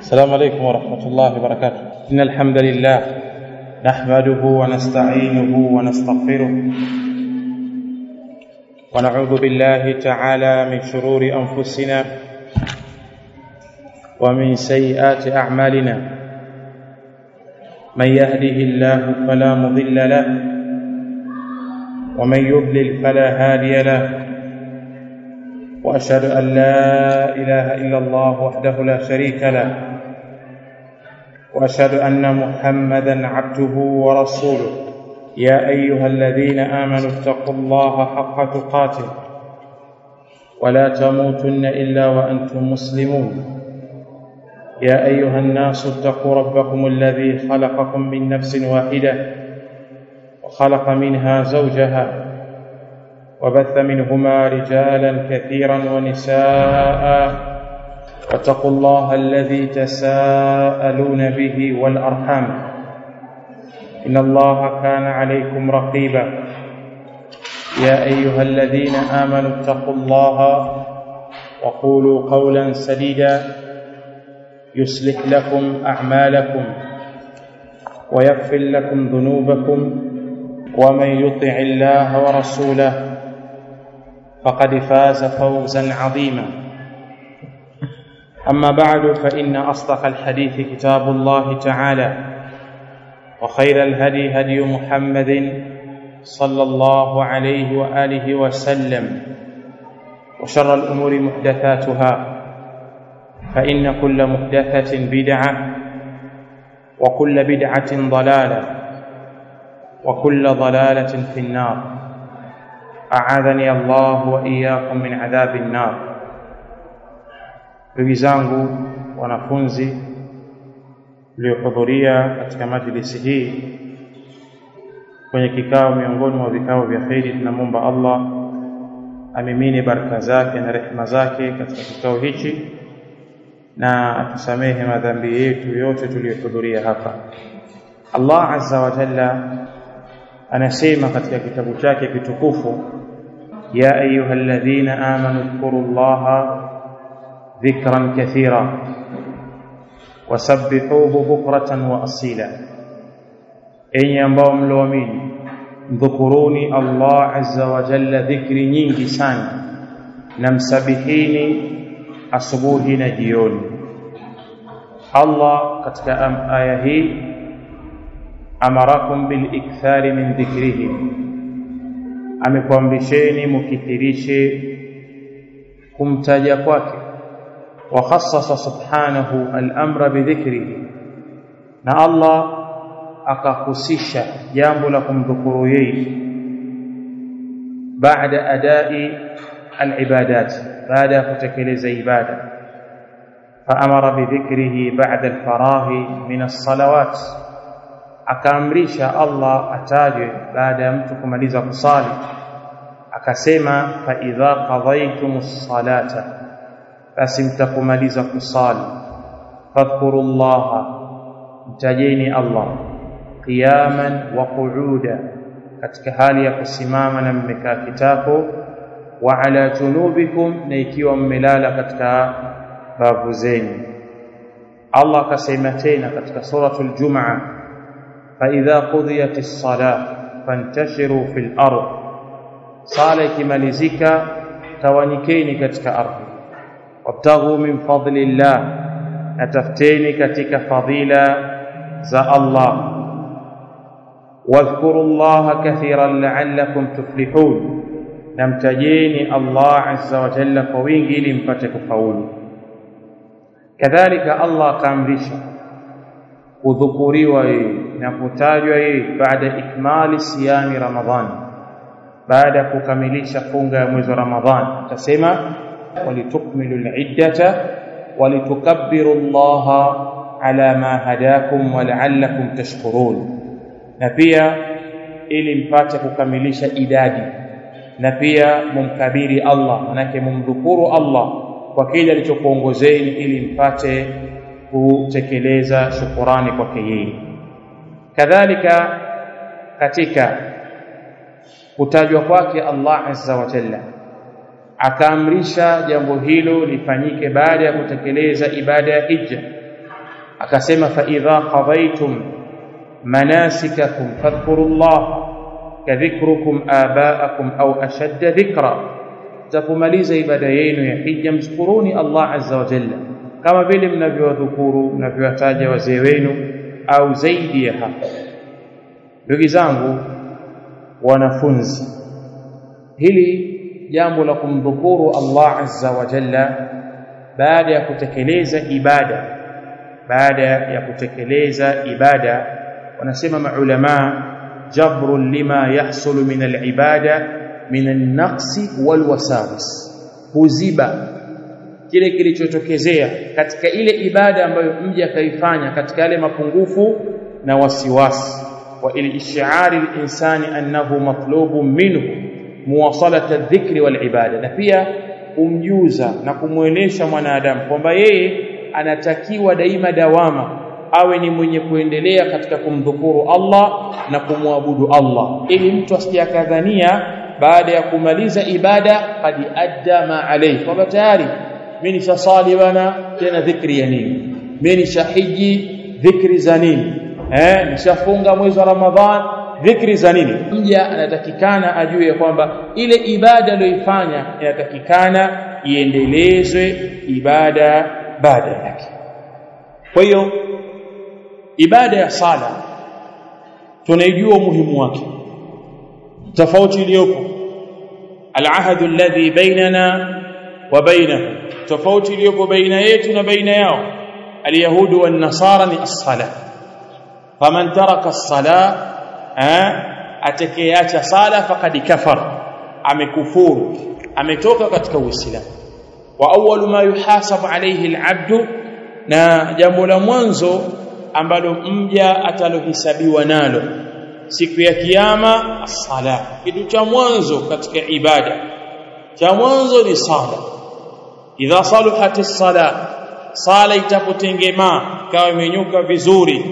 السلام عليكم ورحمة الله وبركاته. إن الحمد لله نحمده ونستعينه ونستغفره ونعوذ بالله تعالى من شرور أنفسنا ومن سيئات أعمالنا. من يهده الله فلا مضل له ومن يضلل فلا هادي له، وأشهد أن لا إله إلا الله وحده لا شريك له، وأشهد أن محمدًا عبده ورسوله. يا أيها الذين آمنوا اتقوا الله حق تقاته ولا تموتن إلا وأنتم مسلمون. يا أيها الناس اتقوا ربكم الذي خلقكم من نفس واحدة وخلق منها زوجها وبث منهما رجالا كثيرا ونساء، واتقوا الله الذي تساءلون به والأرحام، إن الله كان عليكم رقيبا. يا أيها الذين آمنوا اتقوا الله وقولوا قولا سديدا يصلح لكم أعمالكم ويغفر لكم ذنوبكم، ومن يطع الله ورسوله فقد فاز فوزا عظيما. أما بعد، فإن أصدق الحديث كتاب الله تعالى، وخير الهدي هدي محمد صلى الله عليه وآله وسلم، وشر الأمور محدثاتها، فإن كل محدثة بدعة، وكل بدعة ضلالة، وكل ضلالة في النار. أعاذني الله وإياكم من عذاب النار. Ndugu zangu wanafunzi mliohudhuria katika majlisi hii kwenye kikao miongoni mwa vikao vya kheri, tunamwomba Allah amimine baraka zake na rehema zake katika kikao hichi na atusamehe madhambi yetu yote tuliyohudhuria hapa. Allah azza wa jalla anasema katika kitabu chake kitukufu, ya ayyuhalladhina amanu dhkurullaha dhikran kathira wasabbihuhu bukratan wa asila, enyi ambao mloamini, mdhukuruni Allah azza wa jalla dhikri nyingi sana, na msabihini asubuhi na jioni. Allah katika aya hii amarakum bil ikthari min dhikrihi, amekuamrisheni mukithirishe kumtaja kwake. Wa khassasa subhanahu al-amra bi dhikrihi, na Allah akahusisha jambo la kumdhukuru yeye baada adai al-ibadat, baada ya kutekeleza ibada. Faamara bi dhikrihi ba'da al-farahi min as-salawat, akaamrisha Allah atajwe baada ya mtu kumaliza kusali. Akasema fa idha qadaytumus salata, basi mtakumaliza kusali, fadhkurullaha, mtajeni Allah, qiyaman wa qu'uda, katika hali ya kusimama na mmekaa kitako, wa ala junubikum, na ikiwa mmelala katika bavu zenu. Allah akasema tena katika suratul Jumu'ah, fa idha qudiyatis salah fantashiru fil ardh, sala ikimalizika tawanyikeni katika ardhi. Wabtaghu min fadlillah, natafuteni katika fadila za Allah. Wadhkurullaha kathiran la'allakum tuflihun, namtajeni Allah azza wa jalla kwa wingi ili mpate kufaulu. Kadhalika Allah akaamrisha kudhukuriwa yeye na kutajwa yeye baada ikmali siyami Ramadhan, baada ya kukamilisha funga ya mwezi wa Ramadhan. Tutasema walitukmilu al-iddata walitukabbiru Allah ala ma hadakum wa la'allakum tashkurun, na pia ili mpate kukamilisha idadi, na pia mumkabiri Allah, manake mumdhukuru Allah kwa kile alichokuongozeni ili mpate kutekeleza shukrani kwake yeye. Kadhalika katika kutajwa kwake Allah azza wa jalla akaamrisha jambo hilo lifanyike baada ya kutekeleza ibada ya hija, akasema fa idha qadaytum manasikakum fadhkurullaha kadhikrukum abaakum au ashadda dhikra, takumaliza ibada yenu ya hija mskuruni Allah azza wa jalla kama vile mnavyowadhukuru mnavyowataja wazee wenu au zaidi ya hapo. Ndugu zangu wanafunzi, hili jambo la kumdhukuru Allah azza wa jalla baada ya kutekeleza ibada, wanasema maulama jabrun lima yahsulu min al-ibada min an-naqsi wal-wasawis, huziba kile kilichotokezea katika ile ibada ambayo mja kaifanya katika yale mapungufu na wasiwasi, wa il-ish'ari al-insani annahu matlubun minhu muwasalata adh-dhikri wal-ibada, na pia umjuza na kumuonesha mwanadamu kwamba yeye anatakiwa daima dawama awe ni mwenye kuendelea katika kumdhukuru Allah na kumwabudu Allah, ili mtu asijakadhania baada ya kumaliza ibada qad adda ma alayhi, kwamba tayari mimi nishasali bana, tena dhikri ya nini? Mimi nishahiji, dhikri za nini? Nishafunga mwezi wa Ramadhan, dhikri za nini? Mja anatakikana ajue kwamba ile ibada aliyoifanya inatakikana iendelezwe ibada baada yake. Kwa hiyo ibada ya sala tunaijua umuhimu wake, tofauti iliyopo al-ahadu alladhi bainana wa bainahum, tofauti iliyopo baina yetu na baina yao al-yahudu wan-nasara ni as-sala. Faman taraka as-sala atakayeacha sala faqad kafara, amekufuru, ametoka katika Uislamu. Wa awwalu ma yuhasabu alayhi al-'abdu, na jambo la mwanzo ambalo mja atalohisabiwa nalo siku ya kiyama as-sala. Kitu cha mwanzo katika ibada cha mwanzo ni sala. Idha salahati as-sala, sala itapotengema kawa imenyuka vizuri,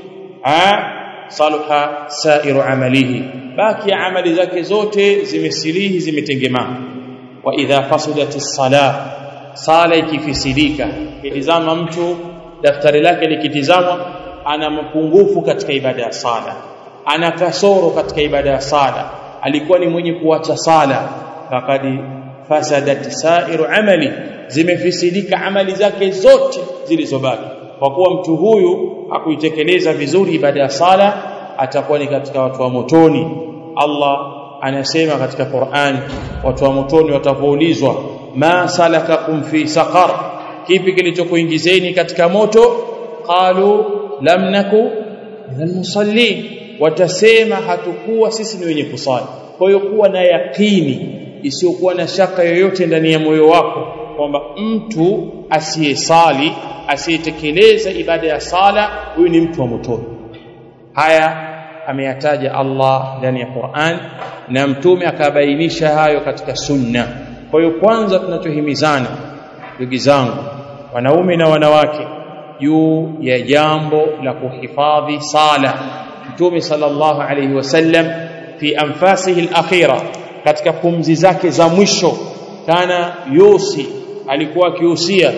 salaha sairu amalihi, baki amali zake zote zimesilihi, zimetengema. Wa idha fasadati as-sala, sala ikifisidika, kitizama mtu daftari lake likitizamwa, ana mapungufu katika ibada ya sala, ana kasoro katika ibada ya sala, alikuwa ni mwenye kuacha sala, faqad fasadat sairu amali, zimefisidika amali zake zote zilizobaki. Kwa kuwa mtu huyu hakuitekeleza vizuri ibada ya sala, atakuwa ni katika watu wa motoni. Allah anasema katika Qur'an, watu wa motoni watapoulizwa, ma salakakum fi saqar, kipi kilichokuingizeni katika moto? Qalu lam naku minal musallin, watasema hatukuwa sisi ni wenye kusali. Kwa hiyo kuwa na yakini isiyokuwa na shaka yoyote ndani ya moyo wako kwamba mtu asiyesali, asiyetekeleza ibada ya sala, huyu ni mtu wa motoni. Haya ameyataja Allah ndani ya Qur'an na mtume akabainisha hayo katika sunna. Kwa hiyo kwanza tunachohimizana ndugu zangu wanaume na wanawake juu ya jambo la kuhifadhi sala. Mtume sallallahu alayhi wasallam fi anfasihi al-akhira, katika pumzi zake za mwisho, kana yusi, alikuwa akihusia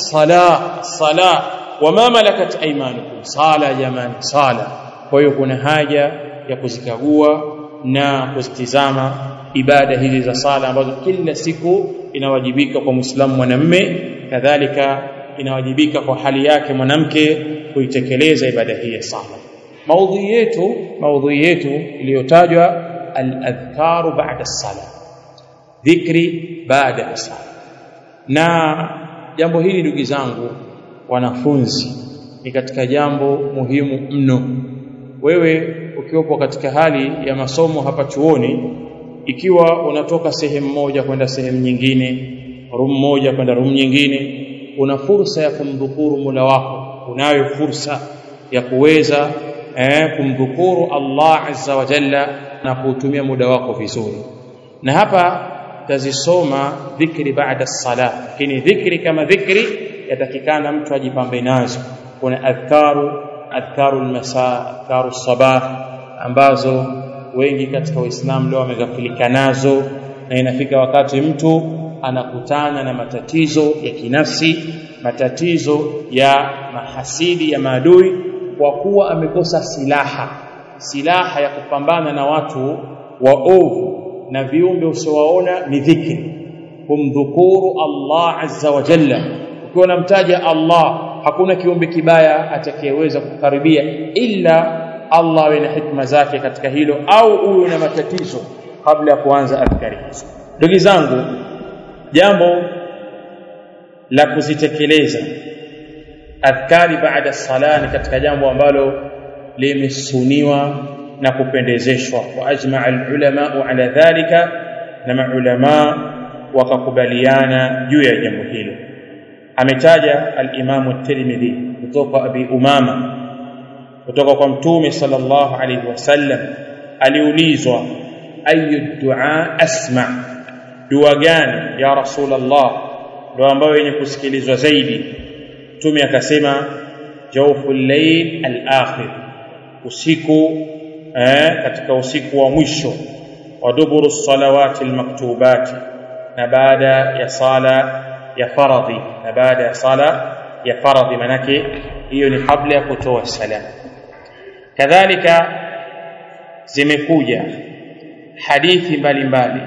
as-sala wama malakat aymanukum, sala jamani, sala. Kwa hiyo kuna haja ya kuzikagua na kuzitizama ibada hizi za sala ambazo kila siku inawajibika kwa Muislamu mwanamume, kadhalika inawajibika kwa hali yake mwanamke kuitekeleza ibada hii ya sala. Maudhui yetu iliyotajwa al-adhkaru ba'da as-sala, dhikri baada ya sala. Na jambo hili ndugu zangu wanafunzi ni katika jambo muhimu mno. Wewe ukiwapo katika hali ya masomo hapa chuoni, ikiwa unatoka sehemu moja kwenda sehemu nyingine, room moja kwenda room nyingine, una fursa ya kumdhukuru Mola wako, unayo fursa ya kuweza kumdhukuru Allah azza wa jalla na kutumia muda wako vizuri. Na hapa tazisoma dhikri baada as-salah, lakini dhikri kama dhikri yatakikana mtu ajipambe nazo. Kuna adhkaru al-masa, adhkaru as-sabah, ambazo wengi katika Uislamu leo wameghafilika nazo, na inafika wakati mtu anakutana na matatizo ya kinafsi, matatizo ya mahasidi ya maadui, kwa kuwa amekosa silaha ya kupambana na watu waovu na viumbe usiowaona ni dhikri, kumdhukuru Allah azza wa jalla. Ukiwa unamtaja Allah, hakuna kiumbe kibaya atakayeweza kukaribia ila Allah awe na hikma zake katika hilo, au uwe na matatizo kabla ya kuanza adhkari hizo. Ndugu zangu, jambo la kuzitekeleza adhkari baada sala ni katika jambo ambalo limesuniwa na kupendezeshwa. Wa ajma'a al-ulama ala dhalika, na maulama wakakubaliana juu ya jambo hilo. Ametaja al-Imam at-Tirmidhi kutoka Abi Umama kutoka kwa Mtume sallallahu alayhi wasallam, aliulizwa ayu du'a asma, dua gani ya Rasulullah dua ambayo yenye kusikilizwa zaidi? Mtume akasema jawful layl al-akhir, usiku katika usiku wa mwisho, wa duburu salawati al-maktubati, na baada ya sala ya faradhi, na baada ya sala ya faradhi, manake hiyo ni kabla ya kutoa salamu. Kadhalika zimekuja hadithi mbalimbali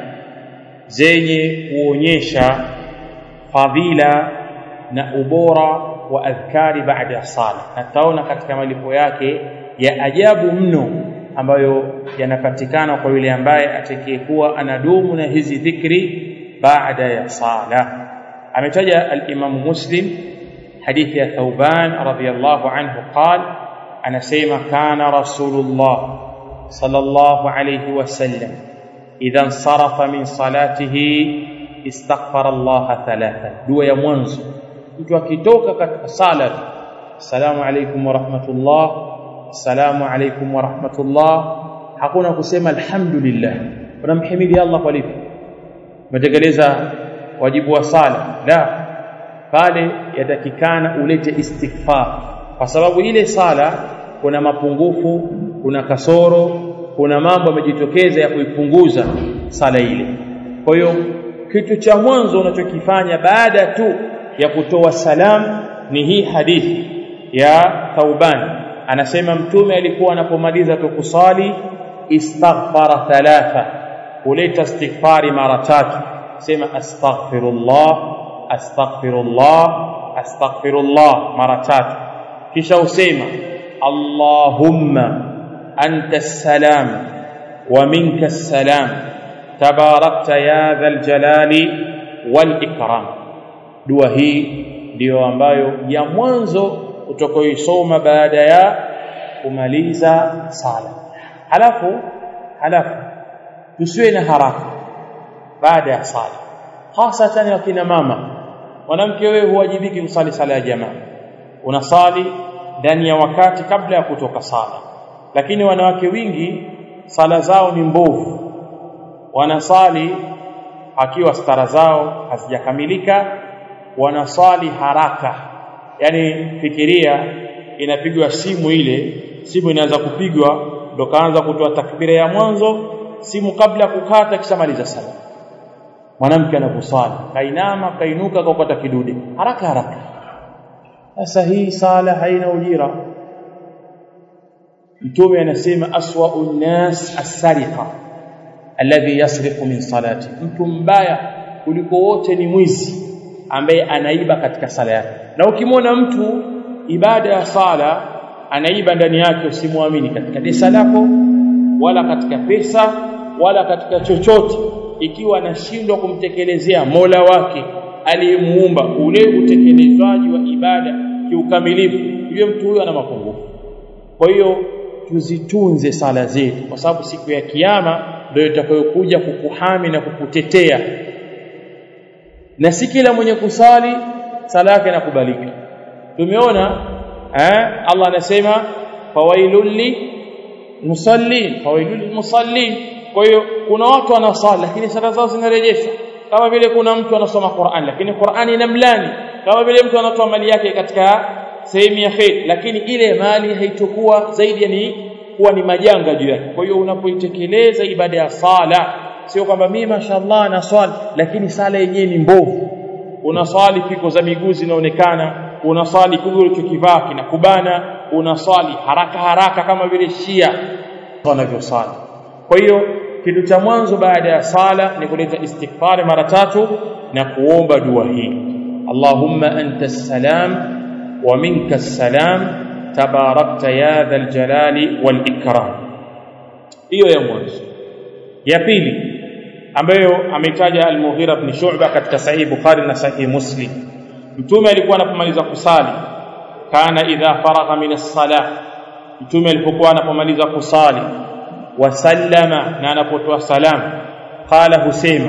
zenye kuonyesha fadhila na ubora wa adhkari baada ya sala, na taona katika malipo yake ya ajabu mno ambayo yanapatikana kwa yule ambaye atakayekuwa anadumu na hizi dhikri baada ya sala. Ametaja al-Imam Muslim hadithi ya Thawban radhiyallahu anhu qala, anasema kana Rasulullah sallallahu alayhi wasallam idha sarafa min salatihi istaghfara Allah thalatha. Dua ya mwanzo mtu akitoka katika sala, assalamu alaykum wa rahmatullah, assalamu alaykum wa rahmatullah, hakuna kusema alhamdulillah, unamhimidi Allah kwa lipi, umetekeleza wajibu wa sala. La, pale yatakikana ulete istighfar, kwa sababu ile sala kuna mapungufu, kuna kasoro, kuna mambo yamejitokeza ya kuipunguza sala ile. Kwa hiyo kitu cha mwanzo unachokifanya baada tu ya kutoa salamu ni hii hadithi ya Thauban. Anasema Mtume alikuwa anapomaliza kusali istaghfara thalatha, kuleta istighfari mara tatu, sema astaghfirullah astaghfirullah astaghfirullah mara tatu, kisha usema Allahumma anta as-salam wa minka as-salam tabarakta ya dhal jalali wal ikram. Dua hii ndio ambayo ya mwanzo utakayoisoma baada ya kumaliza sala. Halafu tusiwe na haraka baada ya sala, hasa wakina mama. Mwanamke wewe huwajibiki kusali sala ya jamaa, unasali ndani ya wakati kabla ya kutoka sala, lakini wanawake wingi sala zao ni mbovu, wanasali akiwa stara zao hazijakamilika, wanasali haraka. Yani fikiria, inapigwa simu, ile simu inaanza kupigwa ndo kaanza kutoa takbira ya mwanzo, simu kabla kukata kisha maliza sala. Mwanamke anaposali kainama kainuka kwa kukata kidude haraka. Sasa hii sala haina ujira. Mtume anasema aswa'un nas as-sariqa alladhi yasriqu min salati, mtu mbaya kuliko wote ni mwizi ambaye anaiba katika sala yake. Na ukimwona mtu ibada ya sala anaiba ndani yake, usimwamini katika desa lako wala katika pesa wala katika chochote, ikiwa anashindwa kumtekelezea Mola wake aliyemuumba ule utekelezwaji wa ibada kiukamilifu, yule mtu huyo ana mapungufu. Kwa hiyo tuzitunze sala zetu, kwa sababu siku ya kiyama ndio itakayokuja kukuhami na kukutetea, na si kila mwenye kusali sala yake inakubalika. Tumeona Allah anasema fawailul musallin. Kwa hiyo kuna watu wanasali lakini sala zao zinarejeshwa, kama vile kuna mtu anasoma Qur'an lakini Qur'ani inamlani, kama vile mtu anatoa mali yake katika sehemu ya khair lakini ile mali haitokuwa zaidi, ni kuwa ni majanga juu yake. Kwa hiyo unapoitekeleza ibada ya sala sio kwamba mimi mashaallah na swali lakini sala yenyewe ni mbovu. Unaswali piko za miguu zinaonekana, unaswali kile ulichokivaa kinakubana, unaswali haraka haraka kama vile Shia wanavyosali. Kwa hiyo kitu cha mwanzo baada ya sala ni kuleta istighfar mara 3 na kuomba dua hii, Allahumma antas salam wa minkas salam tabarakta ya dhal jalali wal ikram. Hiyo ya mwanzo. Ya pili ambayo ametaja Al-Mughira ibn Shu'bah katika Sahih Bukhari na Sahih Muslim, Mtume alikuwa anapomaliza kusali, kana idha faragha min as-salah, Mtume alipokuwa anapomaliza kusali, wasallama, na anapotoa salamu, qala husema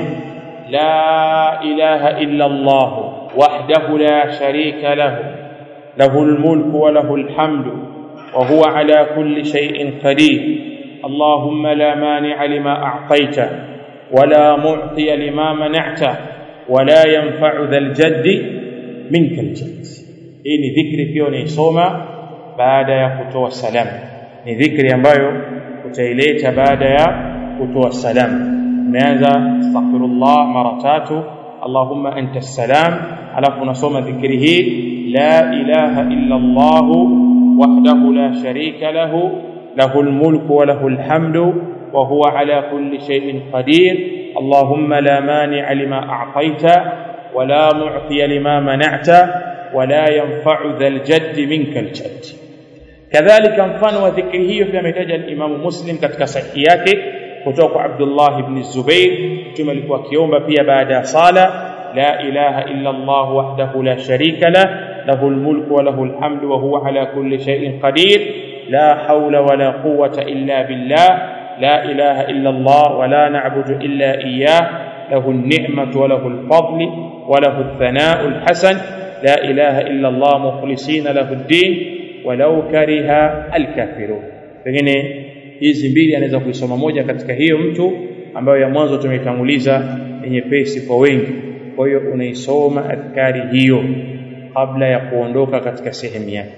la ilaha illa Allah wahdahu la sharika lahu lahul mulku wa lahul hamdu wa huwa ala kulli shay'in qadir Allahumma la mani'a lima a'tayta ولا معطي لما منعت ولا ينفع ذا الجد منك الجد. Hii ni dhikri pia unaisoma baada ya kutoa salamu, ni dhikri ambayo utaileta baada ya kutoa salamu. Umeanza astaghfirullah mara 3, Allahumma antas salam, alafu unasoma dhikri hii la ilaha illa Allah wahdahu la sharika lahu lahul mulku wa lahul hamdu وهو على كل شيء قدير اللهم لا مانع لما أعطيت ولا معطي لما منعت ولا ينفع ذا الجد منك الجد. كذلك mfano wa dhikri hiyo pia ametaja Imam Muslim katika sahihi yake kutoka Abdullah ibn Zubair, mtume alikuwa akiomba pia baada ya sala la ilaha illa Allah wahdahu la sharika lahul mulku wa lahul hamdu wa huwa ala kulli shay'in qadir la hawla wa la quwwata illa billah لا إله إلا الله ولا نعبد إلا إياه له النعمة وله الفضل وله الثناء الحسن لا إله إلا الله مخلصين له الدين ولو كره الكافرون. Pengine hizi mbili anaweza kuisoma moja katika hiyo mtu ambayo ya mwanzo tumeitanguliza yenye pesi kwa wengi. Kwa hiyo unaisoma adhkari hiyo kabla ya kuondoka katika sehemu yake.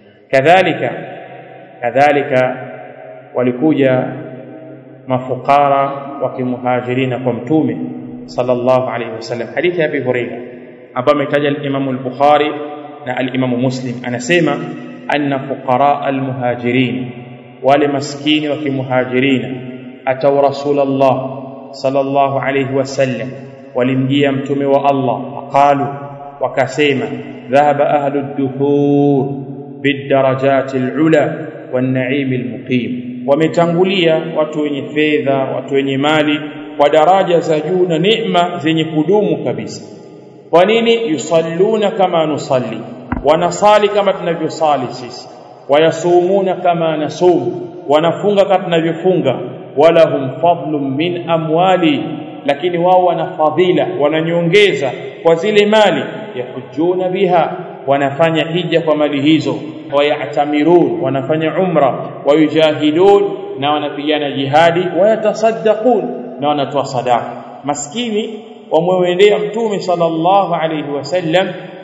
Kadhalika walikuja mafukara wa kimuhajirina kwa mtume sallallahu alayhi wasallam. Hadithi ya Abi Hurairah ambayo ametaja al-Imam al-Bukhari na al-Imam Muslim, anasema anna fuqara al-muhajirin, wale maskini wa kimuhajirina, ataw Rasulullah sallallahu alayhi wasallam, walimjia mtume wa Allah, faqalu, wakasema dhahaba ahlu ad-duhur bid-darajati al-ula wan-na'im al-muqim, wametangulia watu wenye fedha, watu wenye mali kwa daraja za juu na neema zenye kudumu kabisa. Kwa nini? Yusalluna kama nusalli, wanasali kama tunavyosali sisi, wayasumuna kama nasum, wanafunga kama tunavyofunga, wala hum fadlun min amwali, lakini wao wana fadhila, wananyongeza kwa zile mali, yahujuna biha, wanafanya hija kwa mali hizo, wayatamirun, wanafanya umra, wayujahidun, na wanapigana jihadi, wayatasaddaqun, na wanatoa sadaqa. Maskini wamwendea mtume sallallahu alayhi wasallam,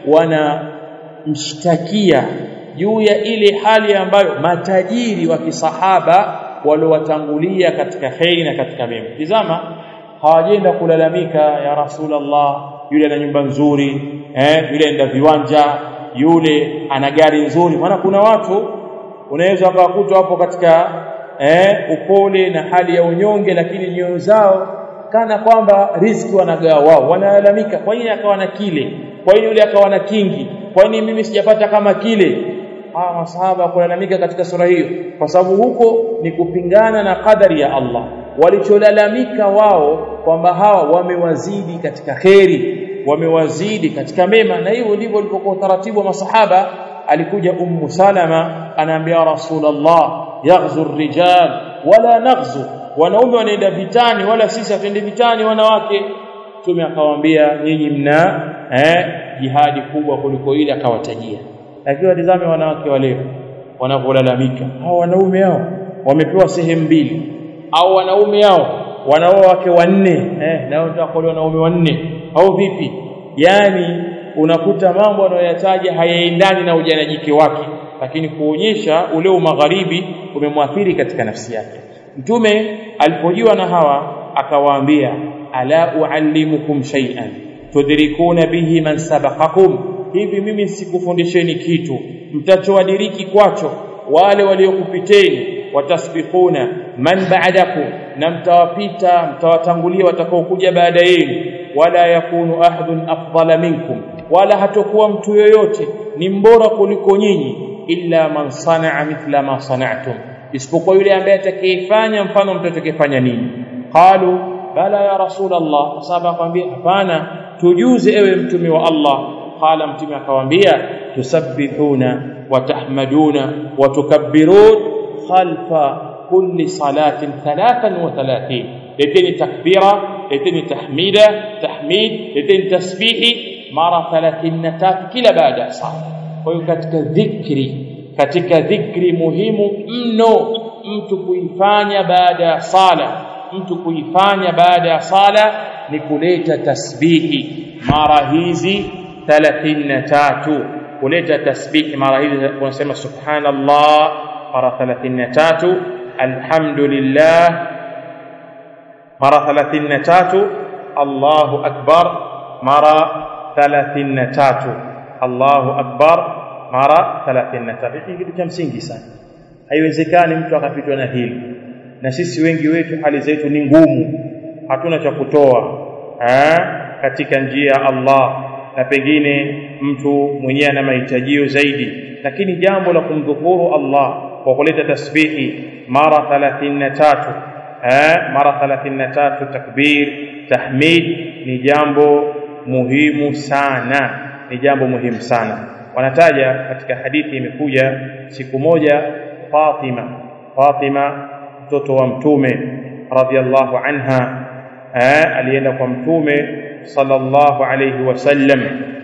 wanamshtakia juu ya ile hali ambayo matajiri wa kisahaba waliowatangulia katika khairi na katika mema. Tazama, hawajenda kulalamika ya Rasulullah, yule ana nyumba nzuri, yule enda viwanja, yule ana gari nzuri. Maana kuna watu unaweza kuwakuta hapo katika upole na hali ya unyonge, lakini nyoyo zao kana kwamba riziki wanagawa wao, wanalalamika, kwa nini akawa na kile, kwa nini yule akawa na kingi, kwa nini mimi sijapata kama kile. Hawa masahaba kulalamika katika sura hiyo kwa sababu huko ni kupingana na kadari ya Allah. Walicholalamika wao kwamba hawa wamewazidi katika khairi, wamewazidi katika mema, na hiyo ndivyo ulipokuwa utaratibu wa masahaba. Alikuja Ummu Salama anaambia Rasulullah, yaghzu ar-rijal wala naghzu, wanaume wanaenda vitani wala sisi hatuendi vitani wanawake. Mtume akamwambia nyinyi mna jihadi kubwa kuliko ile, akawatajia. Lakini watazame wanawake wa leo wanapolalamika, hao wanaume hao wamepewa sehemu mbili, au wanaume hao wanao wake wanne, nao tutakuwa wanaume wanne au vipi? Yani unakuta mambo anayoyataja hayaendani na ujanajike wake, lakini kuonyesha ule umagharibi umemwathiri katika nafsi yake. Mtume alipojiwa na hawa akawaambia ala uallimukum shay'an tudrikuna bihi man sabaqakum, hivi mimi sikufundisheni kitu mtachowadiriki kwacho wale waliokupiteni, watasbiquna man ba'dakum, na mtawapita mtawatangulia watakaokuja baada yenu, wala yakunu ahadun afdala minkum, wala hatakuwa mtu yoyote ni mbora kuliko nyinyi, illa man sana'a mithla ma sana'tum, isipokuwa yule ambaye atakayefanya mfano mtakayofanya ninyi. Qalu bala ya rasulullah, sahaba akamwambia hapana, tujuze ewe mtume wa Allah. Qala, mtume akawaambia tusabbihuna wa tahmaduna wa tukabbirun khalfa kulli salatin 33, leteni takbira, leteni tahmida, tahmid, leteni tasbihi mara 33 kila baada ya sala. Kwa hiyo katika dhikri muhimu mno mtu kuifanya baada ya sala, ni kuleta tasbihi mara hizi 33. kuleta tasbihi mara hizi tunasema subhanallah mara 33, alhamdulillah mara 33, Allahu akbar mara 33, Allahu akbar mara 33. Hiki kitu cha msingi sana, haiwezekani mtu akapitwa na hili, na sisi wengi wetu hali zetu ni ngumu, hatuna cha kutoa katika njia ya Allah, na pengine mtu mwenyewe ana mahitaji zaidi, lakini jambo la kumdhukuru Allah kwa kuleta tasbihi mara 33 mara 33, takbir, tahmid, ni jambo muhimu sana, Wanataja katika hadithi imekuja siku moja Fatima mtoto wa mtume radhiallahu anha alienda kwa mtume sallallahu alayhi wasallam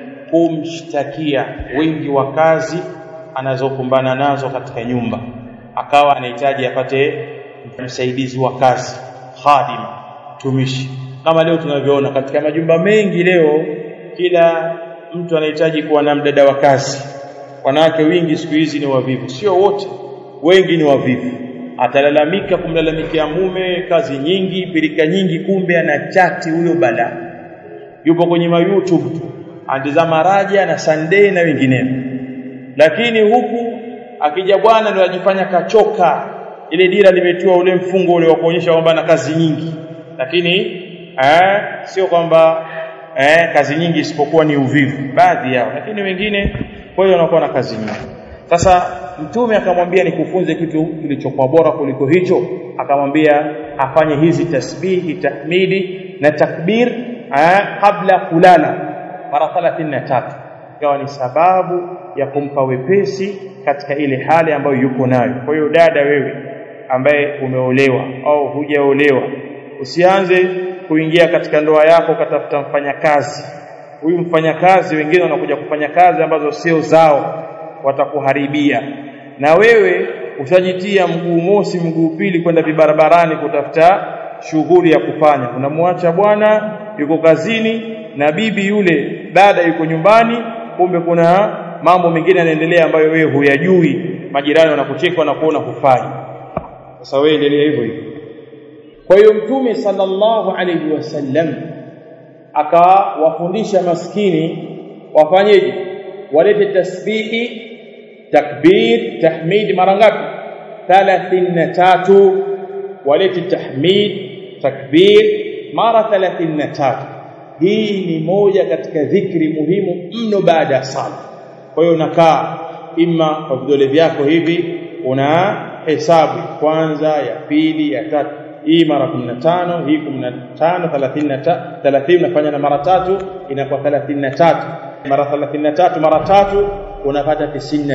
kumshtakia wingi wa kazi anazokumbana nazo katika nyumba, akawa anahitaji apate msaidizi wa kazi, khadima, mtumishi. Kama leo tunavyoona katika majumba mengi leo, kila mtu anahitaji kuwa na mdada wa kazi. Wanawake wingi siku hizi ni wavivu, sio wote, wengi ni wavivu. Atalalamika kumlalamikia mume, kazi nyingi, pirika nyingi, kumbe ana chati huyo bala, yupo kwenye YouTube tu andizama Raja na Sunday na wengineo. Lakini huku akija bwana ndio ajifanya kachoka, ile dira limetiwa ule mfungo ule wa kuonyesha kwamba ana kazi nyingi, lakini sio kwamba kazi nyingi isipokuwa ni uvivu baadhi yao, lakini wengine kwa hiyo wanakuwa na kazi nyingi. Sasa mtume akamwambia nikufunze kitu kilichokuwa bora kuliko hicho, akamwambia afanye hizi tasbihi, tahmidi na takbir kabla kulala mara 33, ikawa ni sababu ya kumpa wepesi katika ile hali ambayo yuko nayo. Kwa hiyo dada, wewe ambaye umeolewa au hujaolewa, usianze kuingia katika ndoa yako katafuta mfanyakazi. Huyu mfanyakazi, wengine wanakuja kufanya kazi ambazo sio zao, watakuharibia. Na wewe utajitia mguu mosi mguu pili kwenda barabarani kutafuta shughuli ya kufanya. Unamwacha bwana yuko kazini na bibi yule dada yuko nyumbani, kumbe kuna mambo mengine yanaendelea ambayo wewe huyajui. Majirani wanakucheka na kuona hufai. Sasa wewe endelea hivyo hivyo. Kwa hiyo Mtume sallallahu alayhi wasallam akawafundisha maskini wafanyeje? Walete tasbihi, takbir, tahmid mara ngapi? 33. Walete tahmid, takbir mara 33. Hii ni moja katika dhikri muhimu mno baada ya sala. Kwa hiyo unakaa ima kwa vidole vyako hivi, una hesabu kwanza, ya pili, ya tatu, hii mara 15, hii 15, 30 unafanya na mara 3 inakuwa 33. Mara 33 mara 3 unapata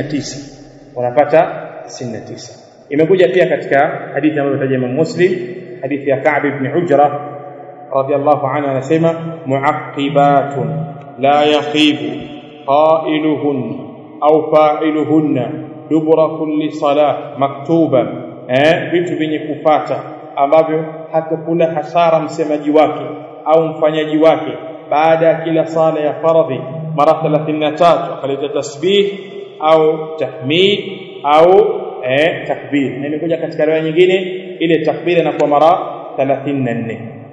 99. Imekuja pia katika hadithi ambayo taja Imam Muslim, hadithi ya Ka'b ibn Ujra radiyallahu anhu, anasema mu'aqibatun la yaqibu qailuhunna au fa'iluhunna dubura kulli salah maktuba, vitu vyenye kupata ambavyo hatakula hasara msemaji wake au mfanyaji wake baada ya kila sala ya faradhi mara 33, akaleta tasbih au tahmid au takbir. Na imekuja katika riwaya nyingine ile takbir inakuwa mara 34.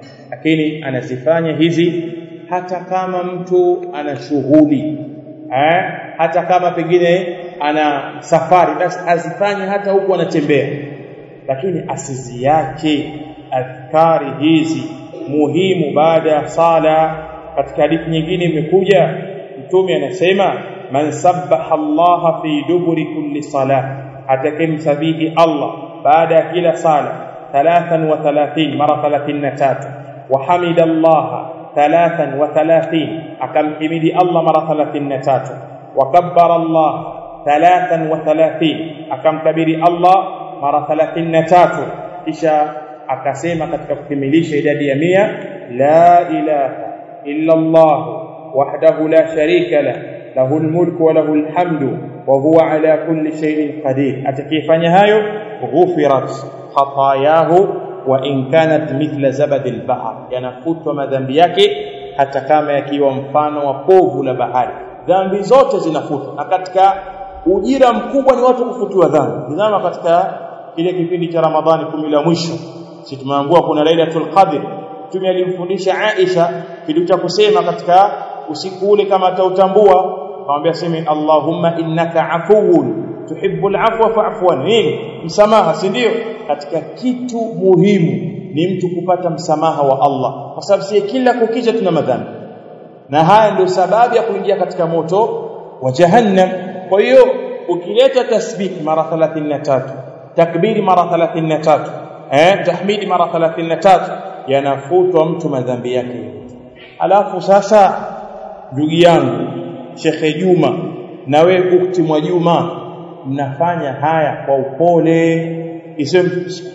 lakini anazifanya hizi hata kama mtu ana shughuli, hata kama pengine ana safari, basi azifanye hata huku anatembea, lakini asiziache adhkari hizi muhimu baada ya sala. Katika hadithi nyingine imekuja Mtume anasema, man sabbaha Allah fi duburi kulli salah, atakemsabihi Allah baada ya kila sala 33 mara 33, wa hamida Allah 33, akamhimidi Allah mara 33, wa kabbara Allah 33, akamkabiri Allah mara 33, kisha akasema katika kukamilisha idadi ya 100, la ilaha illa Allah wahdahu la sharika lah, lahul mulku wa lahul hamdu wa huwa ala kulli shay'in qadir. Atakifanya hayo, ghufirat khatayahu wa in kanat mithla zabadil bahr, yanafutwa madhambi yake hata kama yakiwa mfano wa povu la bahari. Dhambi zote zinafutwa, na katika ujira mkubwa ni watu kufutiwa dhambi. Nizama katika kile kipindi cha Ramadhani 10 la mwisho, sisi tumeambiwa kuna Lailatul Qadr. Mtume alimfundisha Aisha kitu cha kusema katika usiku ule, kama atautambua, akamwambia sema Allahumma innaka afuwun tuhibbul afwa fa'fu anni, msamaha, si ndio? Katika kitu muhimu ni mtu kupata msamaha wa Allah, kwa sababu si kila kukicha tuna madhambi, na haya ndio sababu ya kuingia katika moto wa jahannam. Kwa hiyo ukileta tasbih mara 33, takbiri mara 33, tahmidi mara 33, yanafutwa mtu madhambi yake. Alafu sasa ndugu yangu Sheikh Juma na wewe ukti mwa Juma, mnafanya haya kwa upole, isem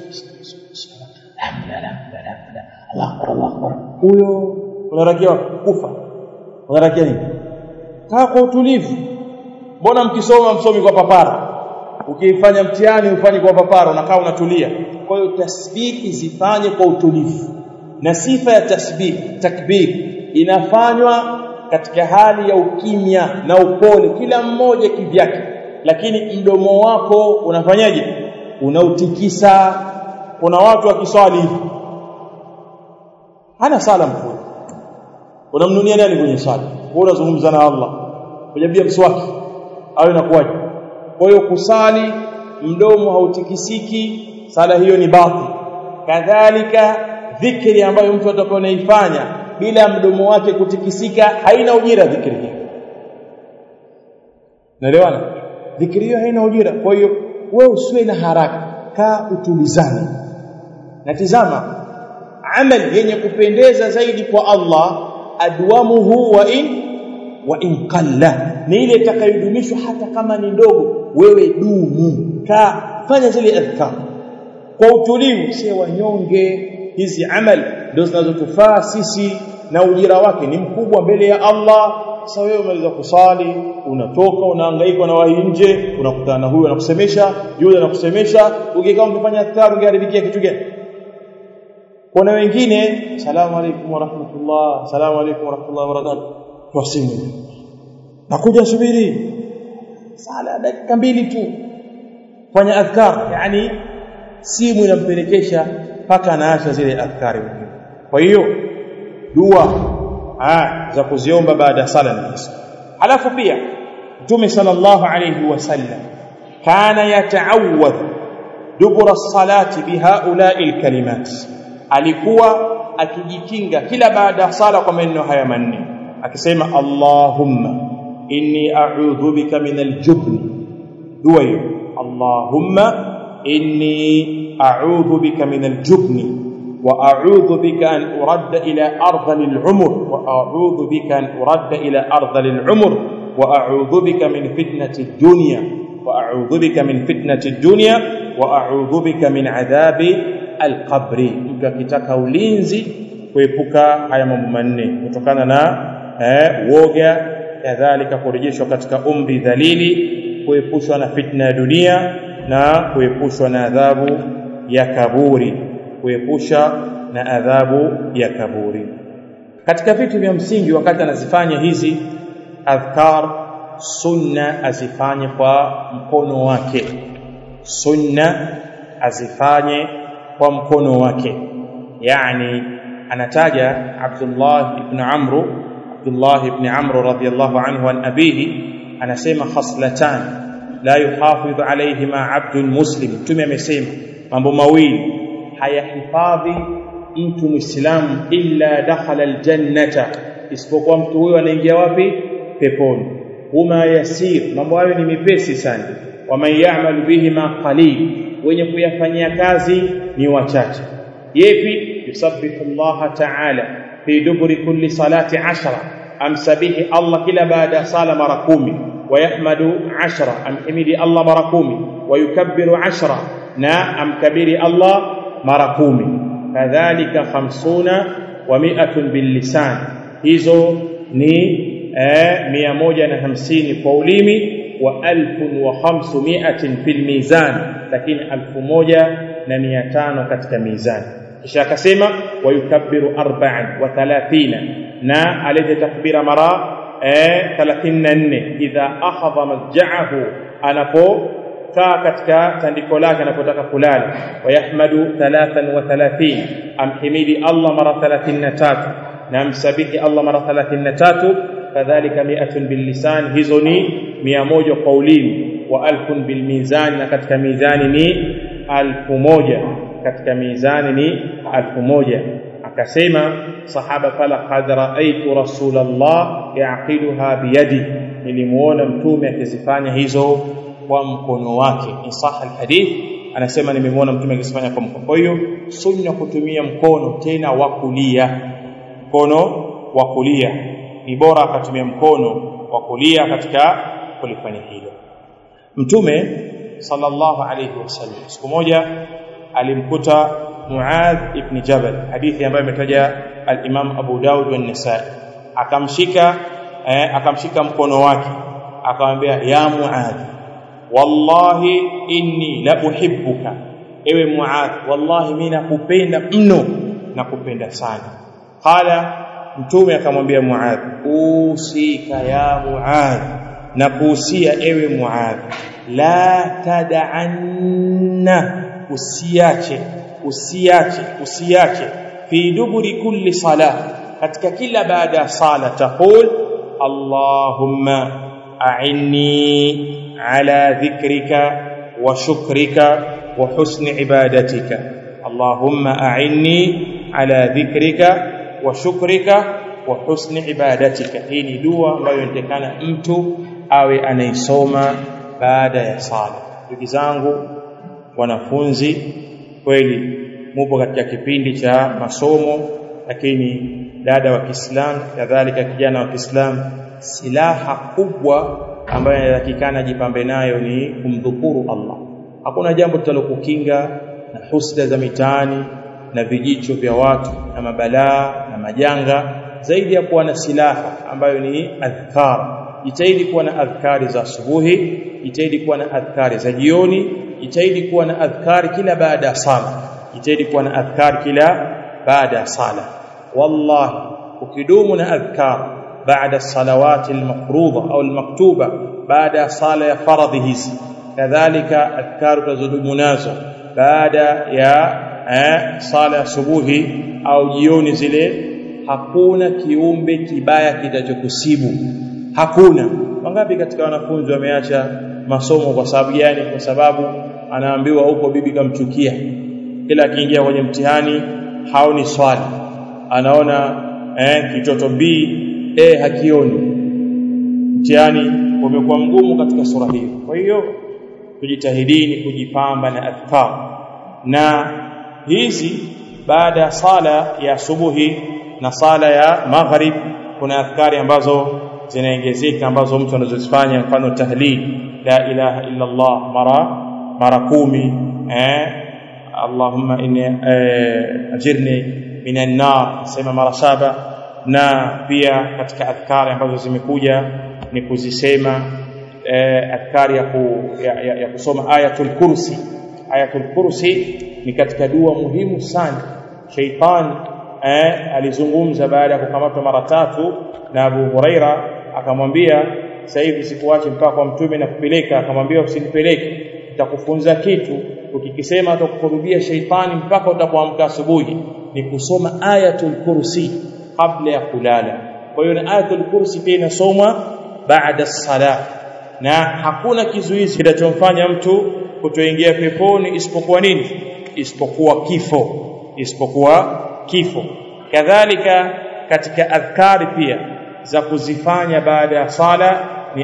Allahu akbar, huyo unarakia kufa, unarakia nini? Kaa kwa utulivu. Mbona mkisoma msomi kwa papara, ukifanya mtihani ufanye kwa papara, unakaa unatulia? Kwa hiyo tasbih zifanye kwa utulivu, na sifa ya tasbih, takbir, inafanywa katika hali ya ukimya na upole, kila mmoja kivyake, lakini mdomo wako unafanyaje? Unautikisa. Kuna watu wakiswali hivi, hana sala mkuu, unamnunia nani kwenye sala? Wewe unazungumza na Allah, kujabia mswaki au inakuwaje? Kwa hiyo kusali mdomo hautikisiki, sala hiyo ni batil. Kadhalika dhikri ambayo mtu atakayoifanya bila mdomo wake kutikisika haina ujira dhikri hiyo. Naelewana? Dhikri hiyo haina ujira. Kwa hiyo wewe usiwe na haraka, kaa utulizane. Na tazama, amali yenye kupendeza zaidi kwa Allah, adwamuhu wa in qalla, ni ile itakayodumishwa hata kama ni ndogo. Wewe dumu, kaa, fanya zile adhkar kwa utulivu, si wanyonge. Hizi amali ndio zinazotufaa sisi, na ujira wake ni mkubwa mbele ya Allah. Sasa wewe umaliza kusali, unatoka unahangaika na wahi nje, unakutana na huyu anakusemesha, yule anakusemesha, ukikaa ukifanya adhkar ungeharibikia kitu gani? Kuna wengine salamu alaykum wa rahmatullah, salamu alaykum wa rahmatullahi wa barakatuh, kwa simu nakuja, subiri sala dakika 2 tu, fanya adhkar. Yani simu inampelekesha mpaka anaacha zile adhkari. Kwa hiyo dua za kuziomba baada ya sala ni hizo. Alafu pia Mtume sallallahu alayhi wasallam kana yata'awwadh dubura as-salati bihaula'i al-kalimat, alikuwa akijikinga kila baada ya sala kwa maneno haya manne, akisema Allahumma inni a'udhu bika min al-jubn. Dua hiyo, Allahumma inni a'udhu bika min al-jubn wa a'udhu bika an uradda ila ardhil umr wa a'udhu bika an uradda ila ardhil umr wa a'udhu bika min fitnati ad-dunya wa a'udhu bika min fitnati ad-dunya wa a'udhu bika min adhabi al-qabri. Mtu akitaka ulinzi kuepuka haya mambo manne, kutokana na woga, kadhalika kurejeshwa katika umri dhalili, kuepushwa na fitna ya dunia, na kuepushwa na adhabu ya kaburi, kuepusha na adhabu ya kaburi. Katika vitu vya msingi wakati anazifanya hizi adhkar, sunna azifanye kwa mkono wake, sunna azifanye kwa mkono wake, yani anataja Abdullah ibn Amr radhiyallahu anhu an abihi anasema khaslatan la yuhafidhu alayhima abdun muslim. Mtume amesema mambo mawili hayahifadhi mtu muislamu illa dakhala aljannata, isipokuwa mtu huyo anaingia wapi? Peponi. Huma yasir, mambo hayo ni mepesi sana. Wa man ya'mal bihima qalil, wenye kuyafanyia kazi ni wachache. Yepi? Yusabbihu Allah ta'ala fi duburi kulli salati 10, amsabihi Allah kila baada sala mara 10, wa yahmadu 10, amhimidi Allah mara 10, wa yukabbiru 10, na amkabiri Allah mara 10. Kadhalika 50 wa 100 bil lisan, hizo ni 150 kwa ulimi, wa 1500 fil mizan, lakini 1500 katika mizani. Kisha akasema wa yukabbiru 34, na alete takbira mara 34 idha akhadha maj'ahu, anapokaa katika tandiko lake anapotaka kulala. Wa yahmadu 33, amhimidi Allah mara 33, na amsabihi Allah mara 33. Kadhalika 100 bil lisan, hizo ni 100 kwa ulimi, wa 1000 bil mizan, na katika mizani ni 1000, katika mizani ni 1000. Akasema sahaba fala qad ra'aytu rasulullah yaqiluha biyadi, nilimuona mtume akizifanya hizo kwa mkono wake. Insah alhadith, anasema nimemuona mtume akizifanya kwa mkono. Kwa hiyo sunna kutumia mkono tena wa kulia, mkono wa kulia ni bora akatumia mkono wa kulia katika kulifanya hilo. Mtume sallallahu alayhi wasallam siku moja alimkuta Muadh ibn Jabal, hadithi ambayo imetaja al-Imam Abu Daud wa An-Nasa'i. Akamshika mkono wake akamwambia, ya Muadh, wallahi inni la uhibbuka, ewe Muadh, wallahi mimi nakupenda mno, nakupenda sana. Qala, mtume akamwambia Muadh, usika ya Muadh, nakuhusia ewe Muadh, la tad'anna, usiache fi duburi kulli salah, katika kila baada ya sala taqul Allahumma a'inni ala dhikrika wa shukrika wa husni ibadatika. Allahumma a'inni ala dhikrika wa shukrika wa husni ibadatika. Hii ni dua ambayo inatakana mtu awe anaisoma baada ya sala. Ndugu zangu wanafunzi, kweli mupo katika kipindi cha masomo, lakini dada wa Kiislamu kadhalika kijana wa Kiislamu, silaha kubwa ambayo inatakikana jipambe nayo ni kumdhukuru Allah. Hakuna jambo litalokukinga na husda za mitaani na vijicho vya watu na mabalaa na majanga zaidi ya kuwa na silaha ambayo ni adhkar. Jitahidi kuwa na adhkari za asubuhi, jitahidi kuwa na adhkari za jioni, jitahidi kuwa na adhkari kila baada ya sala, jitahidi kuwa na adhkari kila baada ya sala. Wallahi ukidumu na adhkar baada salawati al-mafruḍa au al-maktuba, baada sala ya faradhi hizi, kadhalika adhkar tazudumu nazo baada ya sala ya subuhi au jioni zile, hakuna kiumbe kibaya kitachokusibu. Hakuna. Wangapi katika wanafunzi wameacha masomo kwa sababu gani? Kwa sababu anaambiwa huko bibi kamchukia, kila akiingia kwenye mtihani haoni swali, anaona kitoto B hakioni. Mtihani umekuwa mgumu katika sura hii. Kwa hiyo tujitahidini kujipamba na adhkar, na hizi baada ya sala ya subuhi na sala ya maghrib kuna adhkari ambazo zinaongezeka ambazo mtu anazozifanya, mfano tahlil la ilaha illa Allah mara 10, Allahumma inni ajirni minan nar sema mara 7. Na pia katika adhkari ambazo zimekuja ni kuzisema adhkari ya kusoma ayatul kursi. Ayatul kursi ni katika dua muhimu sana. Sheitan alizungumza baada ya kukamatwa mara 3 na Abu Huraira, akamwambia sasa hivi sikuache mpaka kwa mtume na kupeleka. Akamwambia usinipeleke, nitakufunza kitu ukikisema atakukurubia sheitani mpaka utapoamka asubuhi. ni kusoma ayatul kursi kabla ya kulala. Kwa hiyo na ayatul kursi pia inasomwa baada as-salah, na hakuna kizuizi kinachomfanya mtu kutoingia peponi isipokuwa nini? Isipokuwa kifo. Kadhalika katika adhkari pia za kuzifanya baada ya sala ni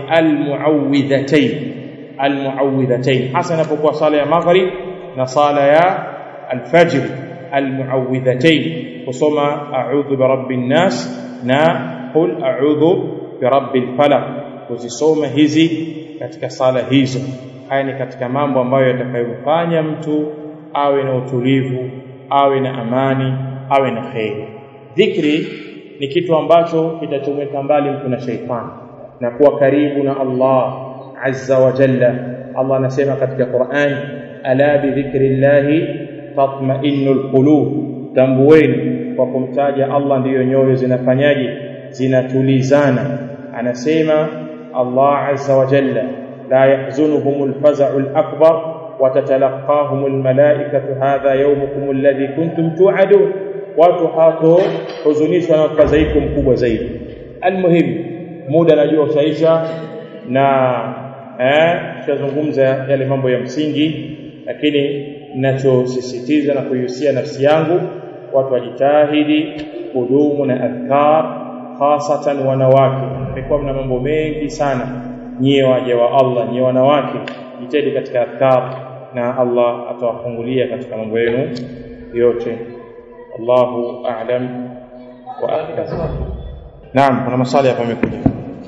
almuawwidhatayn, hasa inapokuwa sala ya maghrib na sala ya alfajr. Almuawwidhatayn kusoma a'udhu birabbin nas na qul a'udhu birabbil falaq, kuzisoma hizi katika sala hizo. Haya ni katika mambo ambayo yatakayofanya mtu awe na utulivu, awe na amani, awe na khair. Dhikri ni kitu ambacho kitachomweka mbali mtu na shaitani na kuwa karibu na Allah azza wa jalla. Allah anasema katika Qur'an, ala bi dhikrillahi tatma'innul qulub, tambueni kwa kumtaja Allah ndiyo nyoyo zinafanyaje? Zinatulizana. Anasema Allah azza wa jalla, la yahzunuhumul faza'ul akbar wa tatalaqahumul malaikatu hadha yawmukum alladhi kuntum tu'adun. Watu hato huzunishwa na fadhaiko mkubwa zaidi. Almuhim, muda najua ushaisha na tutazungumza yale mambo ya msingi, lakini ninachosisitiza na kuihusia nafsi yangu, watu wajitahidi kudumu na adhkar, hasatan wanawake. Mmekuwa mna mambo mengi sana nyie waja wa Allah, nyie wanawake, jitahidi katika adhkar na Allah atawafungulia katika mambo yenu yote. Allahu a'lam wa a'lam. Naam, kuna maswali hapa yamekuja.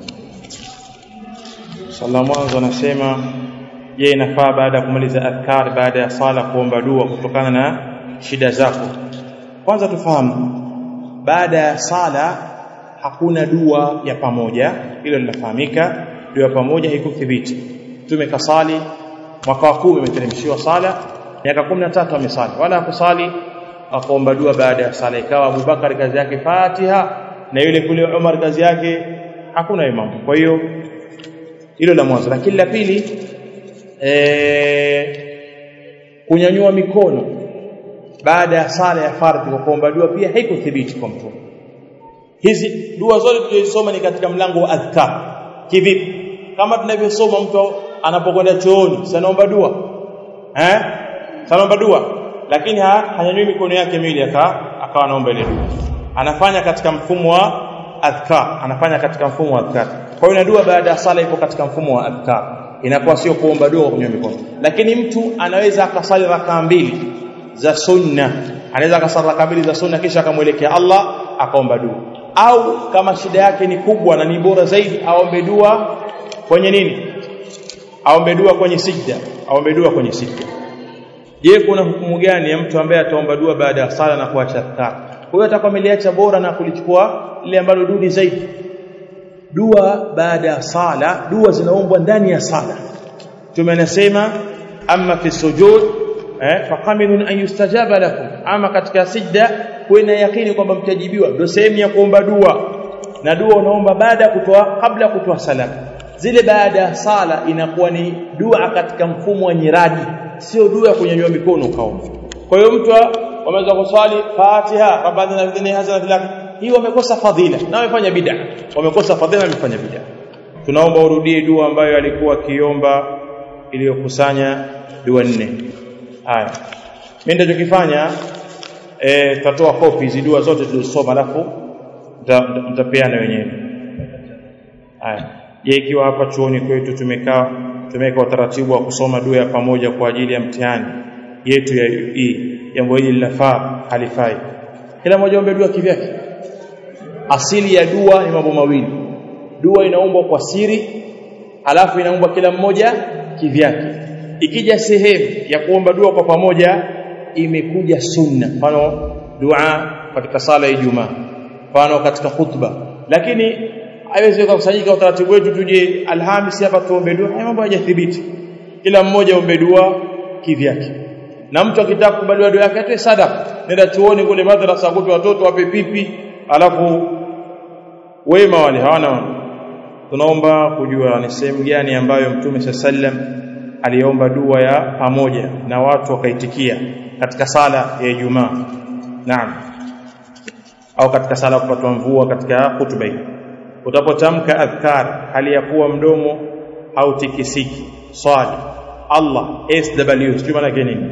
Sallallahu mwanzo anasema, je, inafaa baada ya kumaliza adhkar baada ya sala kuomba dua kutokana na shida zako? Kwanza tufahamu, baada ya sala hakuna dua ya pamoja, hilo linafahamika. Dua ya pamoja haikuthibiti. Mtume kasali mwaka wa 10 umeteremshiwa sala, miaka 13 amesali, wala kusali akaomba dua baada ya sala. Ikawa Abubakar kazi yake Fatiha na yule kule Umar kazi yake hakuna imam. Kwa hiyo hilo la mwanzo. Lakini la pili, kunyanyua mikono baada ya sala ya fardhi kwa kuomba dua pia haikuthibiti kwa Mtume. Hizi dua zote tulizosoma ni katika mlango wa adhkar. Kivipi? Kama tunavyosoma mtu anapokwenda chooni, sanaomba dua. Sanaomba dua, lakini hanyanyui mikono yake miwili akawa anaomba ile dua. Anafanya katika mfumo wa adhkar. Kwa hiyo dua baada ya sala ipo katika mfumo wa adhkar. Inakuwa sio kuomba dua kwa kunyanyua mikono. Lakini mtu anaweza akasali rakaa 2 za sunna. Anaweza akasali rakaa 2 za sunna kisha akamwelekea Allah akaomba dua. Au kama shida yake ni kubwa na ni bora zaidi, aombe dua kwenye nini? Aombe dua kwenye sijda. Je, kuna hukumu gani ya mtu ambaye ataomba dua baada ya sala na kuacha adhkar? Huyo atakuwa ameliacha bora na kulichukua ile ambalo duni zaidi. Dua baada ya sala, dua zinaombwa ndani ya sala. Tumenasema amma fi sujud faqaminun an yustajaba lakum, ama katika sijda kuna yakini kwamba mtajibiwa. Ndio sehemu ya kuomba dua, na dua unaomba baada ya kutoa, kabla ya kutoa salamu. Zile baada ya sala inakuwa ni dua katika mfumo wa nyiradi, sio dua ya kunyanyua mikono kaomba. Kwa hiyo mtu ameweza kuswali Fatiha kabla na vingine hazina dhilaka, hii wamekosa fadhila na wamefanya bid'a. Tunaomba urudie dua ambayo alikuwa akiomba iliyokusanya dua 4. Haya, mimi nitakachokifanya tutatoa kopi hizo dua zote tulizosoma, alafu mtapeana wenyewe. Haya, je, ikiwa hapa chuoni kwetu tumeweka utaratibu wa kusoma dua ya pamoja kwa ajili ya mtihani yetu ya UE, jambo hili linafaa halifai? Kila mmoja aombe dua kivyake. Asili ya dua ni mambo mawili. Dua inaombwa kwa siri, alafu inaombwa kila mmoja kivyake. Ikija sehemu ya kuomba dua kwa pamoja, imekuja sunna. Mfano dua katika sala ya Ijumaa, mfano katika khutba. Lakini haiwezi kukusanyika utaratibu wetu tuje Alhamisi hapa tuombe dua, mambo hayajathibiti. Kila mmoja aombe dua kivyake. Na mtu akitaka kubaliwa dua yake atoe sadaka. Nenda chuoni kule madrasa kutoa watoto wape pipi, alafu wema wale hawana. Tunaomba kujua ni sehemu gani ambayo Mtume sallam aliomba dua ya pamoja na watu wakaitikia katika sala ya Ijumaa. Naam. au katika sala kupatwa mvua katika hutuba hii. Utapotamka adhkar hali ya kuwa mdomo hautikisiki, swali Allah SW, sio maana yake nini?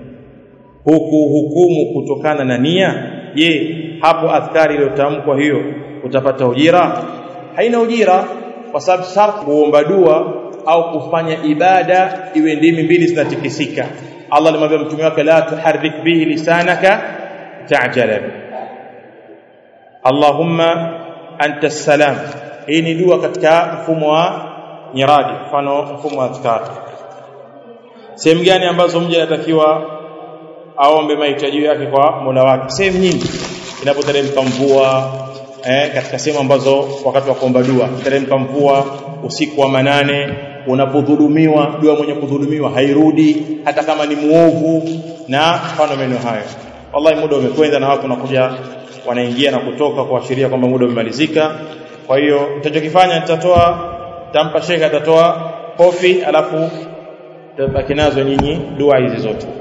Hukumu kutokana na nia. Je, hapo adhkari iliyotamkwa hiyo utapata ujira? Haina ujira, kwa sababu sharti kuomba dua au kufanya ibada iwe ndimi mbili zinatikisika. Allah alimwambia mtume wake, la tuharrik bihi lisanaka ta'jala. Allahumma anta salam. Hii ni dua katika mfumo wa nyiradi, mfano mfumo wa adhkar. Sehemu gani ambazo mja anatakiwa aombe mahitaji yake kwa Mola wake? Sehemu nyingi. Inapoteremka mvua, katika sehemu ambazo wakati wa kuomba dua, teremka mvua, usiku wa manane, unapodhulumiwa, dua mwenye kudhulumiwa hairudi hata kama ni muovu, na mfano maneno hayo. Wallahi muda umekwenda na watu wanakuja wanaingia na kutoka kuashiria kwamba muda umemalizika. Kwa hiyo nitachokifanya tampa shekhe atatoa kofi, alafu tutabaki nazo nyinyi dua hizi zote.